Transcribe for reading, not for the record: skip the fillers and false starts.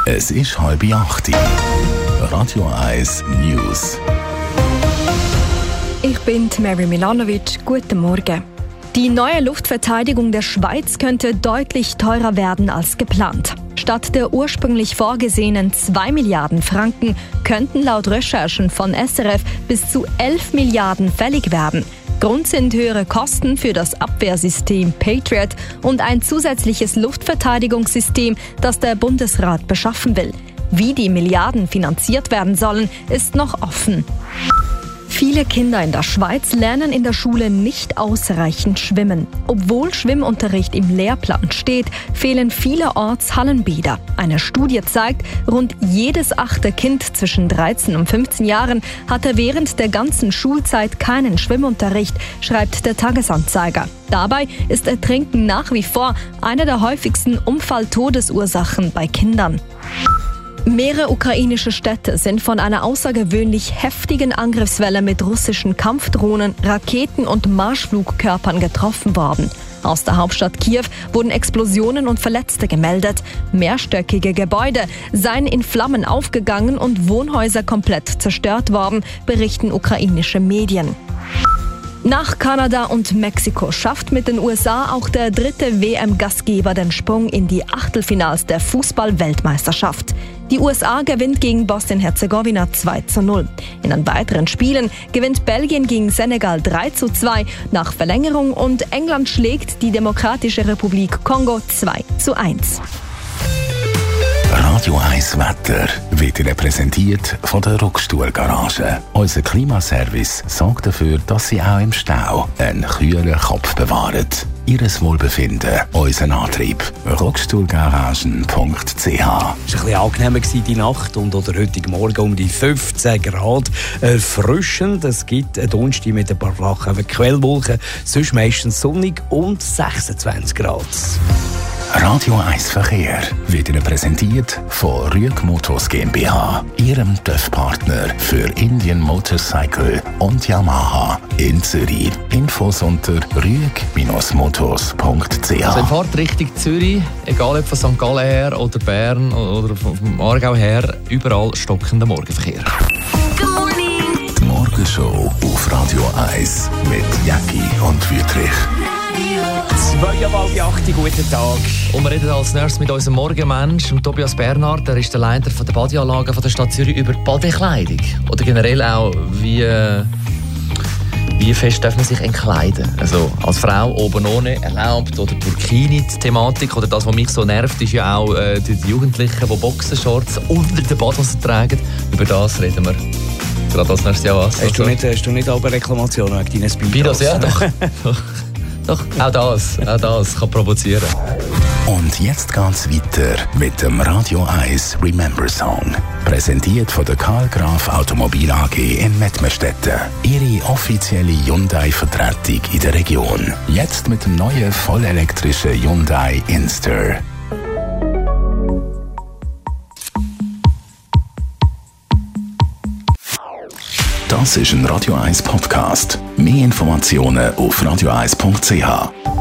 Es ist 7:30. Radio 1 News. Ich bin Mary Milanovic. Guten Morgen. Die neue Luftverteidigung der Schweiz könnte deutlich teurer werden als geplant. Statt der ursprünglich vorgesehenen 2 Milliarden Franken könnten laut Recherchen von SRF bis zu 11 Milliarden fällig werden. Grund sind höhere Kosten für das Abwehrsystem Patriot und ein zusätzliches Luftverteidigungssystem, das der Bundesrat beschaffen will. Wie die Milliarden finanziert werden sollen, ist noch offen. Viele Kinder in der Schweiz lernen in der Schule nicht ausreichend schwimmen. Obwohl Schwimmunterricht im Lehrplan steht, fehlen vielerorts Hallenbäder. Eine Studie zeigt, rund jedes 8. Kind zwischen 13 und 15 Jahren hatte während der ganzen Schulzeit keinen Schwimmunterricht, schreibt der Tagesanzeiger. Dabei ist Ertrinken nach wie vor eine der häufigsten Unfalltodesursachen bei Kindern. Mehrere ukrainische Städte sind von einer außergewöhnlich heftigen Angriffswelle mit russischen Kampfdrohnen, Raketen und Marschflugkörpern getroffen worden. Aus der Hauptstadt Kiew wurden Explosionen und Verletzte gemeldet. Mehrstöckige Gebäude seien in Flammen aufgegangen und Wohnhäuser komplett zerstört worden, berichten ukrainische Medien. Nach Kanada und Mexiko schafft mit den USA auch der 3. WM-Gastgeber den Sprung in die Achtelfinals der Fußball-Weltmeisterschaft. Die USA gewinnt gegen Bosnien-Herzegowina 2:0. In den weiteren Spielen gewinnt Belgien gegen Senegal 3:2 nach Verlängerung und England schlägt die Demokratische Republik Kongo 2:1. Radio 1 Wetter wird Ihnen präsentiert von der Rockstuhl-Garage. Unser Klimaservice sorgt dafür, dass Sie auch im Stau einen kühlen Kopf bewahren. Ihres Wohlbefinden, unser Antrieb. Rockstuhlgaragen.ch. Es war ein bisschen angenehmer die Nacht und oder heute Morgen um die 15 Grad. Erfrischend. Es gibt einen Donnerstag mit ein paar flachen Quellwolken, sonst meistens sonnig und 26 Grad. Radio 1 Verkehr wird Ihnen präsentiert von Rüeg Motors GmbH, Ihrem TÜV-Partner für Indian Motorcycle und Yamaha in Zürich. Infos unter rüeg-motors.ch. Also in Fahrtrichtung Zürich, egal ob von St. Gallen her oder Bern oder vom Aargau her, überall stockender Morgenverkehr. Die Morgenshow auf Radio 1 mit Jackie und Wüthrich. 2:08, guten Tag. Und wir reden als nächstes mit unserem Morgenmensch, Tobias Bernhard. Er ist der Leiter der Badeanlage der Stadt Zürich über Badekleidung. Oder generell auch, wie fest darf man sich entkleiden? Also als Frau oben ohne erlaubt oder Burkini-Thematik. Oder das, was mich so nervt, ist ja auch die Jugendlichen, die Boxershorts unter der Badhose tragen. Über das reden wir. Gerade als nächstes Jahr was. Hast du nicht aber Reklamationen wegen deines Speedos? Ja, doch. Doch, auch das kann provozieren. Und jetzt geht's weiter mit dem Radio 1 Remember Song. Präsentiert von der Karl Graf Automobil AG in Mettmerstetten. Ihre offizielle Hyundai-Vertretung in der Region. Jetzt mit dem neuen vollelektrischen Hyundai Inster. Das ist ein Radio 1 Podcast. Mehr Informationen auf radio1.ch.